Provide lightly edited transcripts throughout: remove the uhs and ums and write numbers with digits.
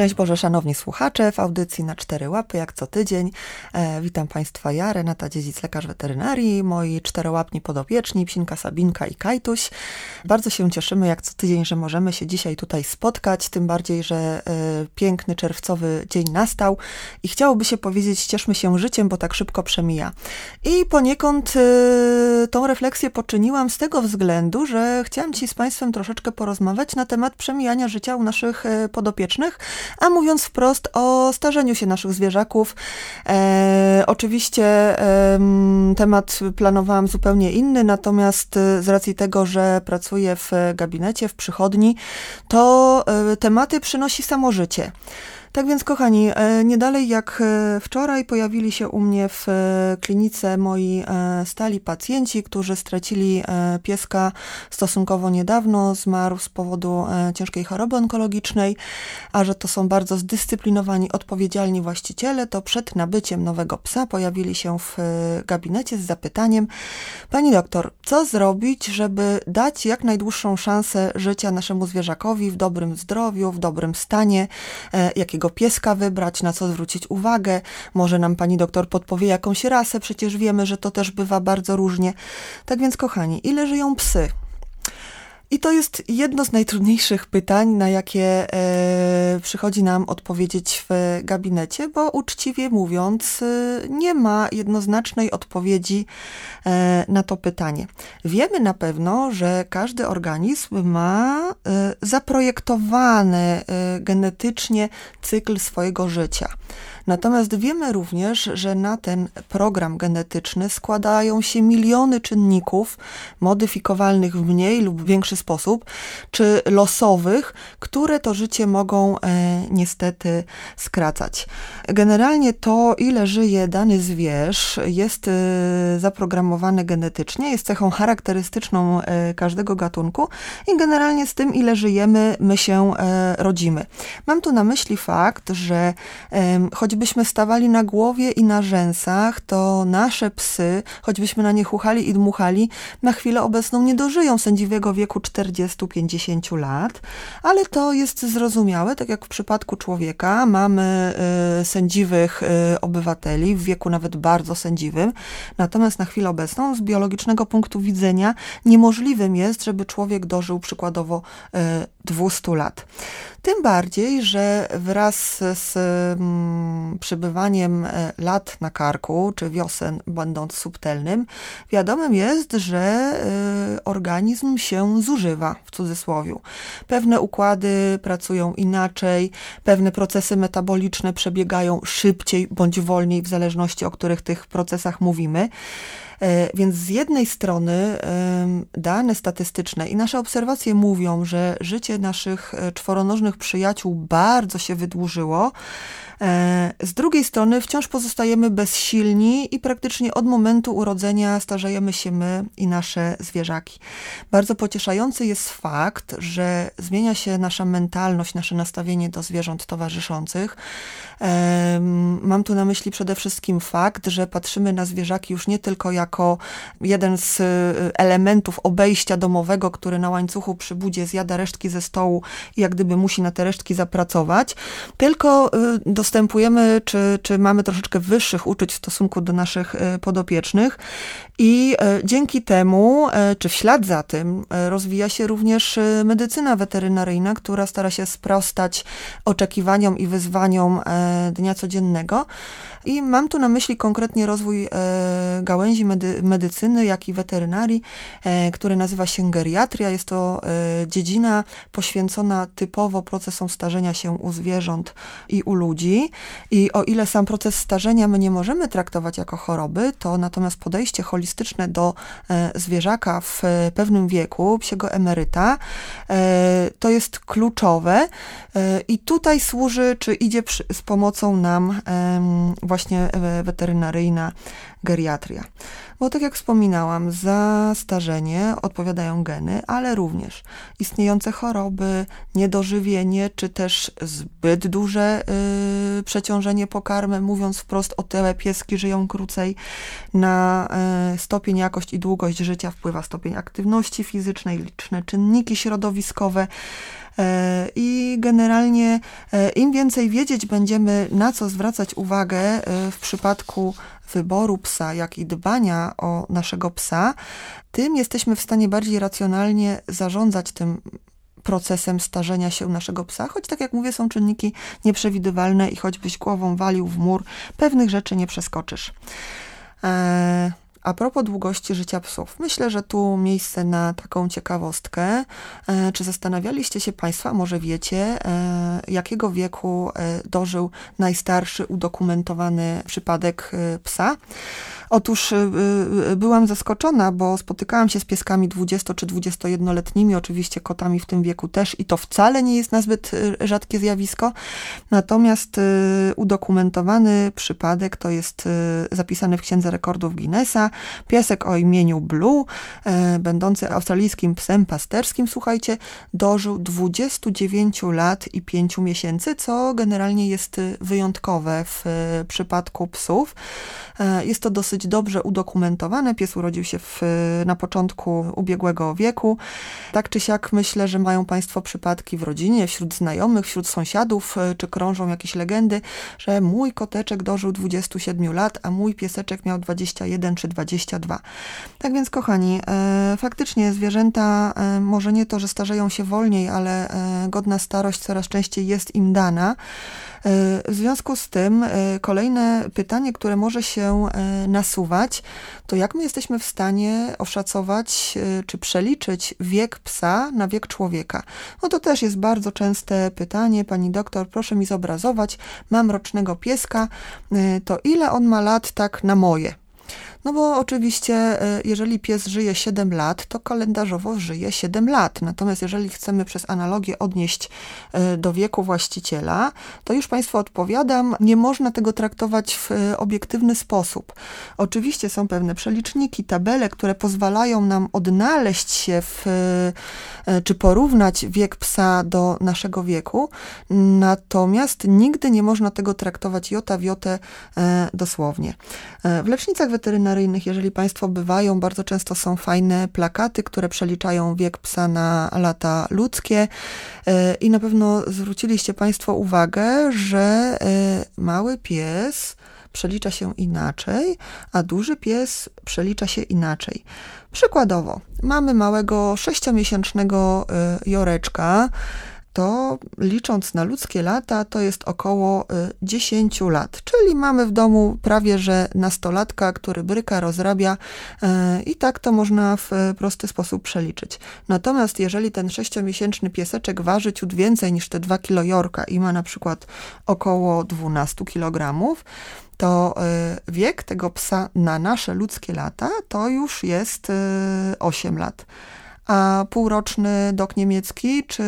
Szczęść Boże, szanowni słuchacze, w audycji na 4 łapy, jak co tydzień. Witam Państwa, ja, Renata Dziedzic, lekarz weterynarii, moi czterołapni podopieczni, Psinka, Sabinka i Kajtuś. Bardzo się cieszymy, jak co tydzień, że możemy się dzisiaj tutaj spotkać, tym bardziej, że piękny czerwcowy dzień nastał i chciałoby się powiedzieć, cieszmy się życiem, bo tak szybko przemija. I poniekąd tą refleksję poczyniłam z tego względu, że chciałam dzisiaj z Państwem troszeczkę porozmawiać na temat przemijania życia u naszych podopiecznych, a mówiąc wprost o starzeniu się naszych zwierzaków. Oczywiście temat planowałam zupełnie inny, natomiast z racji tego, że pracuję w gabinecie, w przychodni, to tematy przynosi samo życie. Tak więc, kochani, nie dalej jak wczoraj pojawili się u mnie w klinice moi stali pacjenci, którzy stracili pieska stosunkowo niedawno, zmarł z powodu ciężkiej choroby onkologicznej, a że to są bardzo zdyscyplinowani, odpowiedzialni właściciele, to przed nabyciem nowego psa pojawili się w gabinecie z zapytaniem: pani doktor, co zrobić, żeby dać jak najdłuższą szansę życia naszemu zwierzakowi w dobrym zdrowiu, w dobrym stanie, jakiego pieska wybrać, na co zwrócić uwagę, może nam pani doktor podpowie jakąś rasę, przecież wiemy, że to też bywa bardzo różnie. Tak więc, kochani, ile żyją psy? I to jest jedno z najtrudniejszych pytań, na jakie przychodzi nam odpowiedzieć w gabinecie, bo uczciwie mówiąc, nie ma jednoznacznej odpowiedzi na to pytanie. Wiemy na pewno, że każdy organizm ma zaprojektowany genetycznie cykl swojego życia. Natomiast wiemy również, że na ten program genetyczny składają się miliony czynników modyfikowalnych w mniej lub większy sposób, czy losowych, które to życie mogą niestety skracać. Generalnie to, ile żyje dany zwierz, jest zaprogramowane genetycznie, jest cechą charakterystyczną każdego gatunku i generalnie z tym, ile żyjemy, my się rodzimy. Mam tu na myśli fakt, że choćbyśmy stawali na głowie i na rzęsach, to nasze psy, choćbyśmy na nie chuchali i dmuchali, na chwilę obecną nie dożyją sędziwego wieku 40-50 lat, ale to jest zrozumiałe, tak jak w przypadku człowieka mamy sędziwych obywateli w wieku nawet bardzo sędziwym, natomiast na chwilę obecną z biologicznego punktu widzenia niemożliwym jest, żeby człowiek dożył przykładowo 200 lat. Tym bardziej, że wraz z przybywaniem lat na karku, czy wiosen będąc subtelnym, wiadomym jest, że organizm się zużywa, w cudzysłowiu. Pewne układy pracują inaczej, pewne procesy metaboliczne przebiegają szybciej bądź wolniej, w zależności o których tych procesach mówimy. Więc z jednej strony dane statystyczne i nasze obserwacje mówią, że życie naszych czworonożnych przyjaciół bardzo się wydłużyło. Z drugiej strony wciąż pozostajemy bezsilni i praktycznie od momentu urodzenia starzejemy się my i nasze zwierzaki. Bardzo pocieszający jest fakt, że zmienia się nasza mentalność, nasze nastawienie do zwierząt towarzyszących. Mam tu na myśli przede wszystkim fakt, że patrzymy na zwierzaki już nie tylko jako jeden z elementów obejścia domowego, który na łańcuchu przy budzie zjada resztki ze stołu i jak gdyby musi na te resztki zapracować, tylko dostępujemy, czy mamy troszeczkę wyższych uczuć w stosunku do naszych podopiecznych i dzięki temu, czy w ślad za tym, rozwija się również medycyna weterynaryjna, która stara się sprostać oczekiwaniom i wyzwaniom dnia codziennego. I mam tu na myśli konkretnie rozwój gałęzi medycyny, jak i weterynarii, który nazywa się geriatria. Jest to dziedzina poświęcona typowo procesom starzenia się u zwierząt i u ludzi. I o ile sam proces starzenia my nie możemy traktować jako choroby, to natomiast podejście holistyczne do zwierzaka w pewnym wieku, psiego emeryta, to jest kluczowe i tutaj służy, czy idzie z pomocą nam właśnie weterynaryjna geriatria. Bo tak jak wspominałam, za starzenie odpowiadają geny, ale również istniejące choroby, niedożywienie, czy też zbyt duże przeciążenie pokarmem, mówiąc wprost, otyłe pieski żyją krócej. Na stopień, jakość i długość życia wpływa stopień aktywności fizycznej, liczne czynniki środowiskowe. I generalnie im więcej wiedzieć będziemy, na co zwracać uwagę w przypadku wyboru psa, jak i dbania o naszego psa, tym jesteśmy w stanie bardziej racjonalnie zarządzać tym procesem starzenia się naszego psa, choć tak jak mówię, są czynniki nieprzewidywalne i choćbyś głową walił w mur, pewnych rzeczy nie przeskoczysz. A propos długości życia psów, myślę, że tu miejsce na taką ciekawostkę. Czy zastanawialiście się Państwo, a może wiecie, jakiego wieku dożył najstarszy udokumentowany przypadek psa? Otóż byłam zaskoczona, bo spotykałam się z pieskami 20- czy 21-letnimi, oczywiście kotami w tym wieku też i to wcale nie jest nazbyt rzadkie zjawisko. Natomiast udokumentowany przypadek to jest zapisany w Księdze Rekordów Guinnessa. Piesek o imieniu Blue, będący australijskim psem pasterskim, słuchajcie, dożył 29 lat i 5 miesięcy, co generalnie jest wyjątkowe w przypadku psów. Jest to dosyć dobrze udokumentowane. Pies urodził się na początku ubiegłego wieku. Tak czy siak myślę, że mają Państwo przypadki w rodzinie, wśród znajomych, wśród sąsiadów, czy krążą jakieś legendy, że mój koteczek dożył 27 lat, a mój pieseczek miał 21 czy 22. Tak więc, kochani, faktycznie zwierzęta, może nie to, że starzeją się wolniej, ale godna starość coraz częściej jest im dana. W związku z tym kolejne pytanie, które może się nasuwać, to jak my jesteśmy w stanie oszacować czy przeliczyć wiek psa na wiek człowieka? No to też jest bardzo częste pytanie. Pani doktor, proszę mi zobrazować, mam rocznego pieska, to ile on ma lat tak na moje? No bo oczywiście, jeżeli pies żyje 7 lat, to kalendarzowo żyje 7 lat. Natomiast jeżeli chcemy przez analogię odnieść do wieku właściciela, to już Państwu odpowiadam, nie można tego traktować w obiektywny sposób. Oczywiście są pewne przeliczniki, tabele, które pozwalają nam odnaleźć się czy porównać wiek psa do naszego wieku. Natomiast nigdy nie można tego traktować jota w jotę dosłownie. W lecznicach weterynaryjnych, jeżeli Państwo bywają, bardzo często są fajne plakaty, które przeliczają wiek psa na lata ludzkie i na pewno zwróciliście Państwo uwagę, że mały pies przelicza się inaczej, a duży pies przelicza się inaczej. Przykładowo, mamy małego 6-miesięcznego Joreczka, to licząc na ludzkie lata, to jest około 10 lat. Czyli mamy w domu prawie że nastolatka, który bryka, rozrabia i tak to można w prosty sposób przeliczyć. Natomiast jeżeli ten 6-miesięczny pieseczek waży ciut więcej niż te 2 kilo Jorka i ma na przykład około 12 kg, to wiek tego psa na nasze ludzkie lata to już jest 8 lat. A półroczny dog niemiecki czy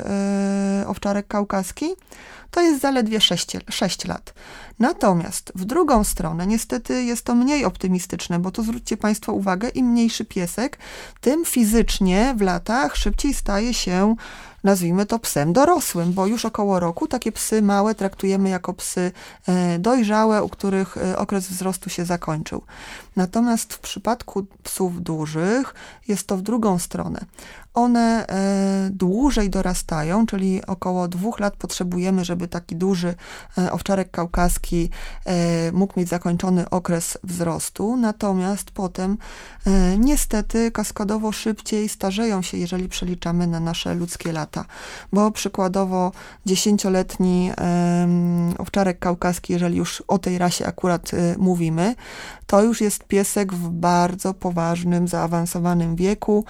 owczarek kaukaski to jest zaledwie 6 lat. Natomiast w drugą stronę niestety jest to mniej optymistyczne, bo tu zwróćcie Państwo uwagę, im mniejszy piesek, tym fizycznie w latach szybciej staje się, nazwijmy to, psem dorosłym, bo już około roku takie psy małe traktujemy jako psy dojrzałe, u których okres wzrostu się zakończył. Natomiast w przypadku psów dużych jest to w drugą stronę. One dłużej dorastają, czyli około 2 lat potrzebujemy, żeby taki duży owczarek kaukaski mógł mieć zakończony okres wzrostu, natomiast potem niestety kaskadowo szybciej starzeją się, jeżeli przeliczamy na nasze ludzkie lata, bo przykładowo 10-letni owczarek kaukaski, jeżeli już o tej rasie akurat mówimy, to już jest piesek w bardzo poważnym, zaawansowanym wieku.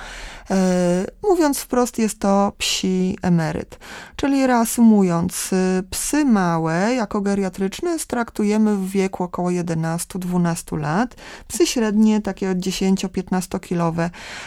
Mówiąc wprost, jest to psi emeryt. Czyli reasumując, psy małe jako geriatryczne traktujemy w wieku około 11-12 lat. Psy średnie, takie od 10-15 kilowe,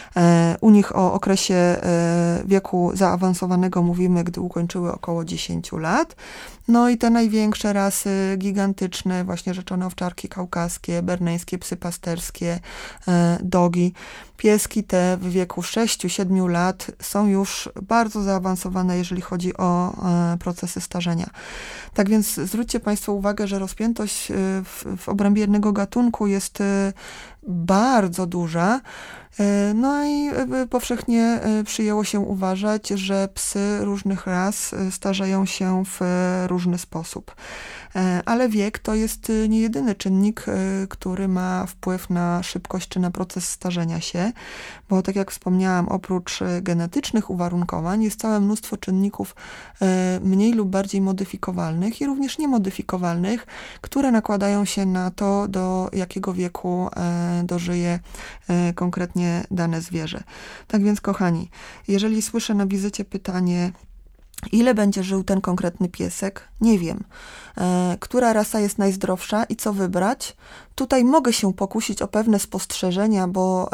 u nich o okresie wieku zaawansowanego mówimy, gdy ukończyły około 10 lat. No i te największe rasy, gigantyczne, właśnie rzeczone owczarki kaukaskie, berneńskie, psy pasterskie, dogi. Pieski te w wieku 6-7 lat są już bardzo zaawansowane, jeżeli chodzi o procesy starzenia. Tak więc zwróćcie Państwo uwagę, że rozpiętość w obrębie jednego gatunku jest bardzo duża. No i powszechnie przyjęło się uważać, że psy różnych ras starzeją się w różny sposób. Ale wiek to jest nie jedyny czynnik, który ma wpływ na szybkość czy na proces starzenia się, bo tak jak wspomniałam, oprócz genetycznych uwarunkowań jest całe mnóstwo czynników mniej lub bardziej modyfikowalnych i również niemodyfikowalnych, które nakładają się na to, do jakiego wieku dożyje konkretnie dane zwierzę. Tak więc, kochani, jeżeli słyszę na wizycie pytanie, ile będzie żył ten konkretny piesek? Nie wiem. Która rasa jest najzdrowsza i co wybrać? Tutaj mogę się pokusić o pewne spostrzeżenia, bo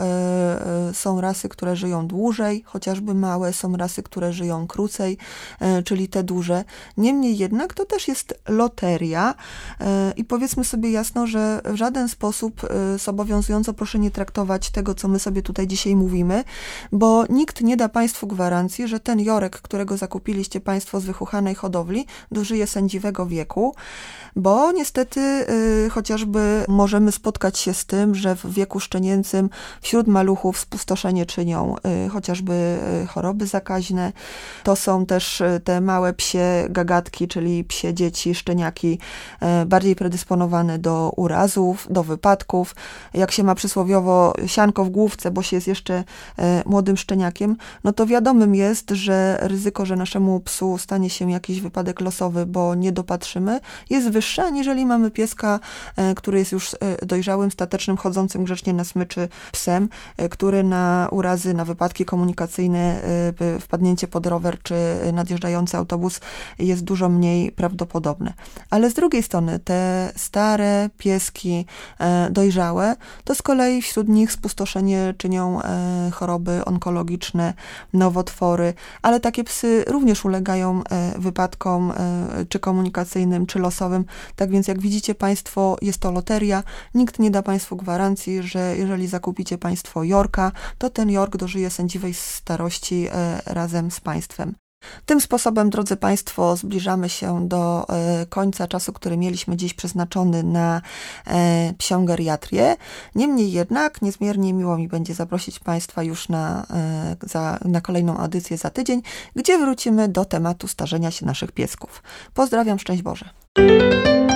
są rasy, które żyją dłużej, chociażby małe, są rasy, które żyją krócej, czyli te duże. Niemniej jednak to też jest loteria i powiedzmy sobie jasno, że w żaden sposób zobowiązująco proszę nie traktować tego, co my sobie tutaj dzisiaj mówimy, bo nikt nie da Państwu gwarancji, że ten jorek, którego zakupiliście Państwo z wychuchanej hodowli, dożyje sędziwego wieku, bo niestety chociażby możemy spotkać się z tym, że w wieku szczenięcym wśród maluchów spustoszenie czynią chociażby choroby zakaźne. To są też te małe psie gagatki, czyli psie dzieci, szczeniaki, bardziej predysponowane do urazów, do wypadków. Jak się ma przysłowiowo sianko w główce, bo się jest jeszcze młodym szczeniakiem, no to wiadomym jest, że ryzyko, że naszemu psu stanie się jakiś wypadek losowy, bo nie dopatrzymy, jest wyższe, aniżeli mamy pieska, który jest już dojrzałym, statecznym, chodzącym grzecznie na smyczy psem, który na urazy, na wypadki komunikacyjne, wpadnięcie pod rower czy nadjeżdżający autobus jest dużo mniej prawdopodobne. Ale z drugiej strony te stare pieski dojrzałe, to z kolei wśród nich spustoszenie czynią choroby onkologiczne, nowotwory, ale takie psy również ulegają wypadkom czy komunikacyjnym, czy losowym. Tak więc jak widzicie Państwo, jest to loteria. Nikt nie da Państwu gwarancji, że jeżeli zakupicie Państwo jorka, to ten jork dożyje sędziwej starości razem z Państwem. Tym sposobem, drodzy Państwo, zbliżamy się do końca czasu, który mieliśmy dziś przeznaczony na psią geriatrię. Niemniej jednak niezmiernie miło mi będzie zaprosić Państwa już na kolejną audycję za tydzień, gdzie wrócimy do tematu starzenia się naszych piesków. Pozdrawiam, szczęść Boże.